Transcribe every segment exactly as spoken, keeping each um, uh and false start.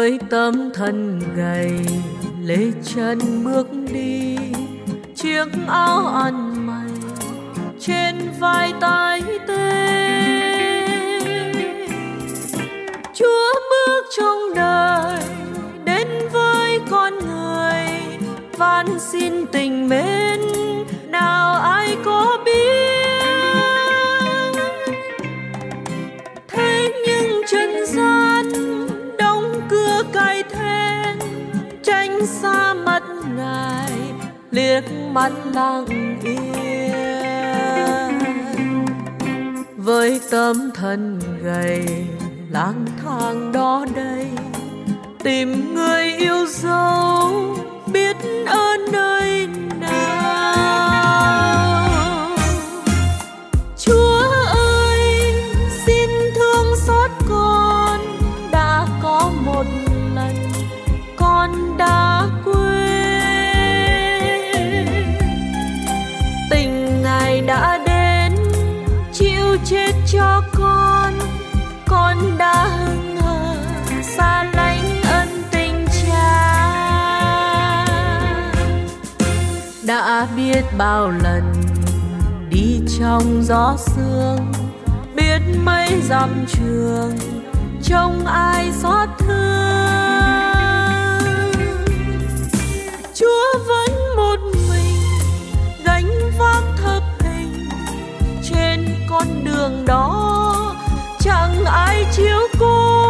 với tấm thân gầy lê chân bước đi, chiếc áo ăn mày trên vai tái tê. Chúa bước trong đời đến với con người, van xin tình mến nào ai có biết. Thế nhưng trần gian đóng cửa cài then, tránh xa mắt Ngài liếc mắt lặng yên. Với tấm thân gầy lang thang đó đây, tìm người yêu dấu biết ơn nơi nào. Chúa ơi, xin thương xót con, đã có một lần con đã quên. Tình Ngài đã đến chịu chết cho con, con đã hững hờ xa lánh ân tình Cha. Đã biết bao lần đi trong gió sương, biết mấy dặm trường trông ai xót thương. Chúa vẫn một mình gánh vác thập hình, trên con đường đó chẳng ai chiếu cố.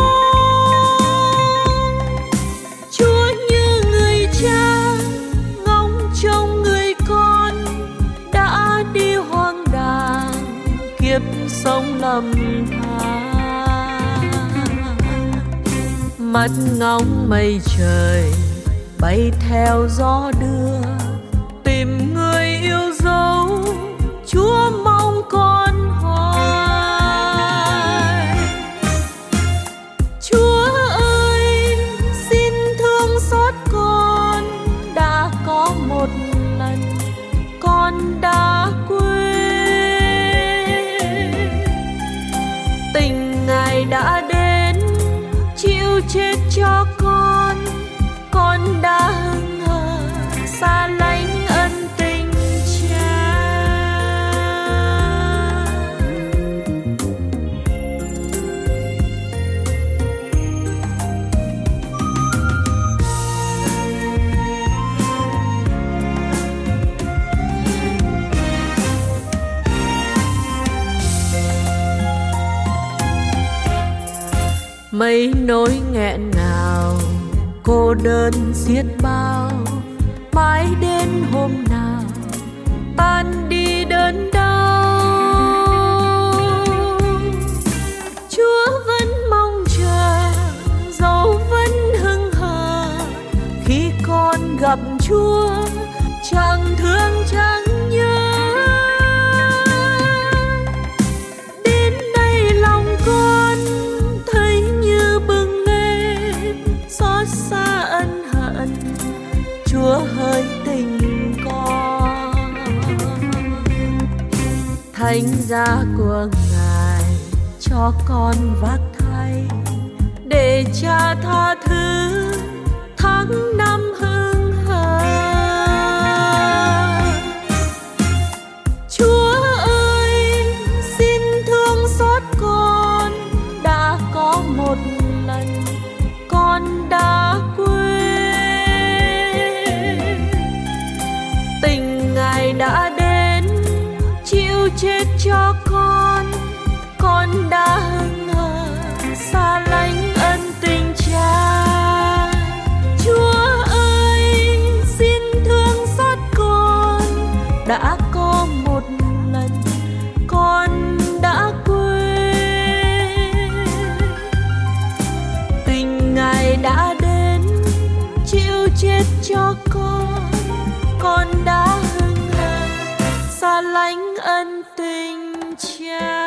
Chúa như người cha ngóng trông người con, đã đi hoang đàng kiếp sống lầm than. Mắt ngóng mây trời bay theo gió đưa, tìm người yêu dấu Chúa mong con hoài. Chúa ơi, xin thương xót con, đã có một lần con đã quên. Tình Ngài đã đến chịu chết cho con, con đã hững hờ xa lánh ân tình Cha. Mấy nỗi nghẹn ngào cô đơn xiết bao, mãi đến hôm nào tan đi đớn đau. Chúa vẫn mong chờ, dẫu vẫn hững hờ, khi con gặp Chúa chẳng thương chẳng nhớ. Đến đây lòng con thấy như bừng lên xót xa ân hận, Chúa hơi tình con. Thánh giá của Ngài cho con vác thay, để Cha tha thứ tháng năm hững hờ. Chúa ơi, xin thương xót con, đã có một lần con đã quên. Tình Ngài đã đến chịu chết cho con, con đã hững hờ xa lánh ân tình Cha. Chúa ơi, xin thương xót con, đã có một lần con đã quên. Tình Ngài đã đến chịu chết cho con, con đã hững hờ xa lánh ân tình Cha.